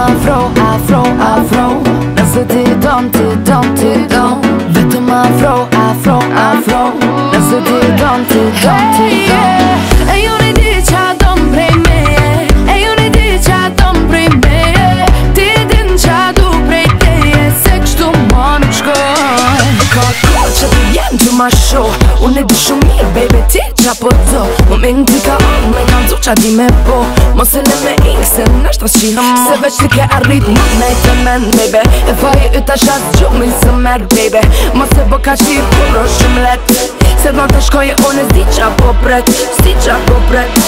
afro Nëse ti don Vetëm afro Nëse ti don E ju një di qa don prej meje E ju një di qa don prej meje Ti din qa du prej teje Se kështu ma nuk shkoj Ka kohë që ti jem të ma show Unë e di shumë mirë, baby, ti qa po do Moment ti ka orë, me kam zu qa di me po Mos e le me ing, se nështë as qina mo Se veç ti ke arrit më me të men, baby E faje yta shatë gjumin së merë, baby Mos e bo ka qirë, kur o shumë let Se do të shkoje, unë e s'di qa po pret S'di qa po pret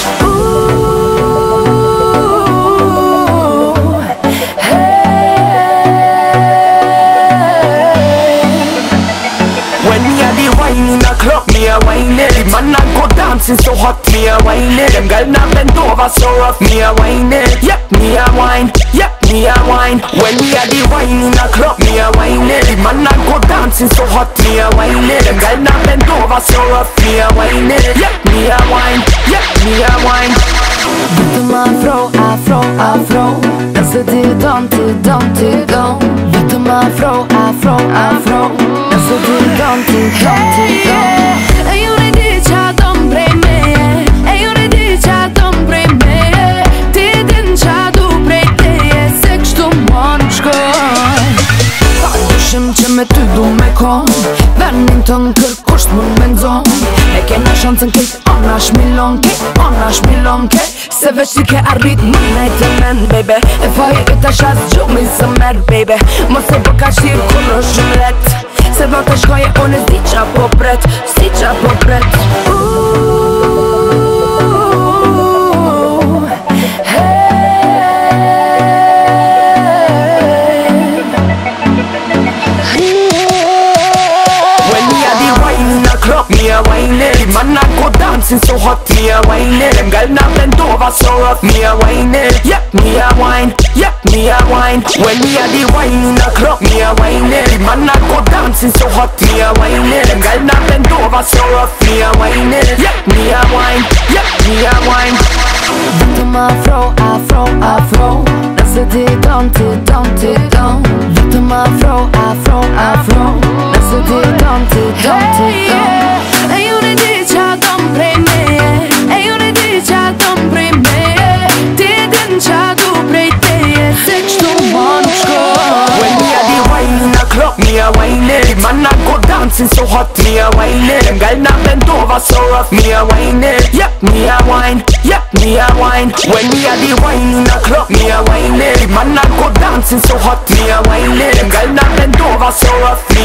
When me a the wine in the club, me a wine it. The man a go dancing so hot, me a wine it. Them girl na bend over so rough, me a wine it. Yep, me a wine, yep, me a wine. When me a the wine in the club, me a wine it. The man a go dancing so hot, me a wine it. Them girl na bend over so rough, me a wine it. Yep, me a wine, yep, me a wine. Vetëm afro Nëse ti don Vetëm afro Nëse ti don E ju një di qa don prej meje E ju një di qa don prej meje Ti din qa du prej teje Se kështu ma nuk shkoj Pa dushim që me ty du me kon Vernin të në kërkusht më me ndzon E kena shancën kejt ona shmilon kejt Se veç ti ke arrit më nejtë men, baby E faje yta shatë gjumin së merë, baby Mos e bo ka shirë kur o shumë let Se do të shkoje unë e s'di qa po pret S'di qa po pret Me a wine it. The man a go dancing so hot, me a wine it. Them girl na bend over so rough, me a wine it. Yep, me a wine, yep, me a wine. When me a the wine in the club, me a wine it. The man a go dancing so hot, me a wine it. Them girl na bend over so rough, me a wine it. Yep, me a wine, yep, me a wine. Vetëm afro Nëse ti don Vetëm afro Nëse ti don E ju një di qa don prej meje E ju një di qa don prej meje Ti din qa du prej teje Se kështu ma nuk shkoj When me a the wine in the club, me a wine it. The man a go dancing so hot, me a wine it. Them girl na bend over so rough, me a wine it. Yep, me a wine, yep, me a wine. When me a the wine in the club, me a wine it. The man a go dancing so hot, me a wine it. Them girl na bend over so rough,